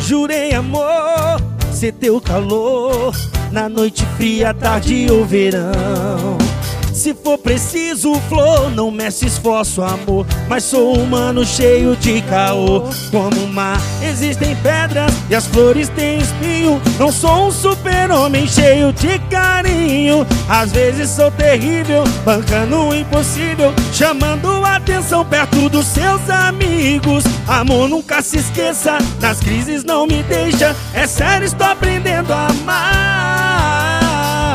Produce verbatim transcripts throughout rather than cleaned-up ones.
Jurei amor, ser teu calor, na noite fria, tarde ou verão. Se for preciso, flor, não meça esforço, amor, mas sou humano cheio de caô. Como o mar, existem pedras e as flores têm espinho. Não sou um super-homem cheio de carinho. Às vezes sou terrível, bancando o impossível, chamando a atenção perto dos seus amigos. Amor, nunca se esqueça, nas crises não me deixa. É sério, estou aprendendo a amar.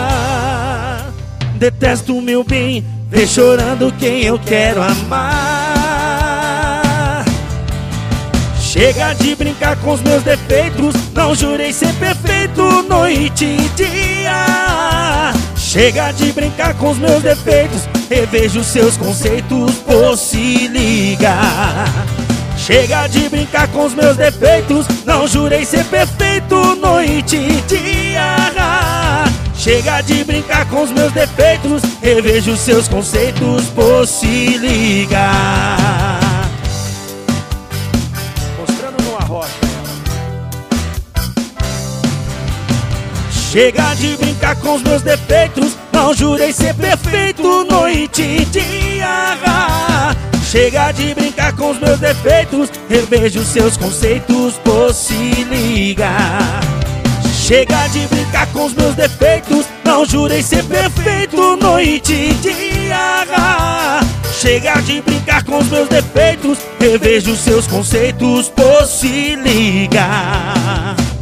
Detesto o meu bem, ver chorando quem eu quero amar. Chega de brincar com os meus defeitos, não jurei ser perfeito noite e dia. Chega de brincar com os meus defeitos, revejo seus conceitos, pô, se liga. Chega de brincar com os meus defeitos, não jurei ser perfeito noite e dia. Chega de brincar com os meus defeitos, revejo seus conceitos, pô, se liga. Mostrando numa rocha. Chega de brincar com os meus defeitos, não jurei ser perfeito noite e dia. Chega de brincar com os meus defeitos, revejo seus conceitos, pô, se liga. Chega de brincar com os meus defeitos, não jurei ser perfeito noite e dia. Chega de brincar com os meus defeitos, revejo seus conceitos, pô, se liga.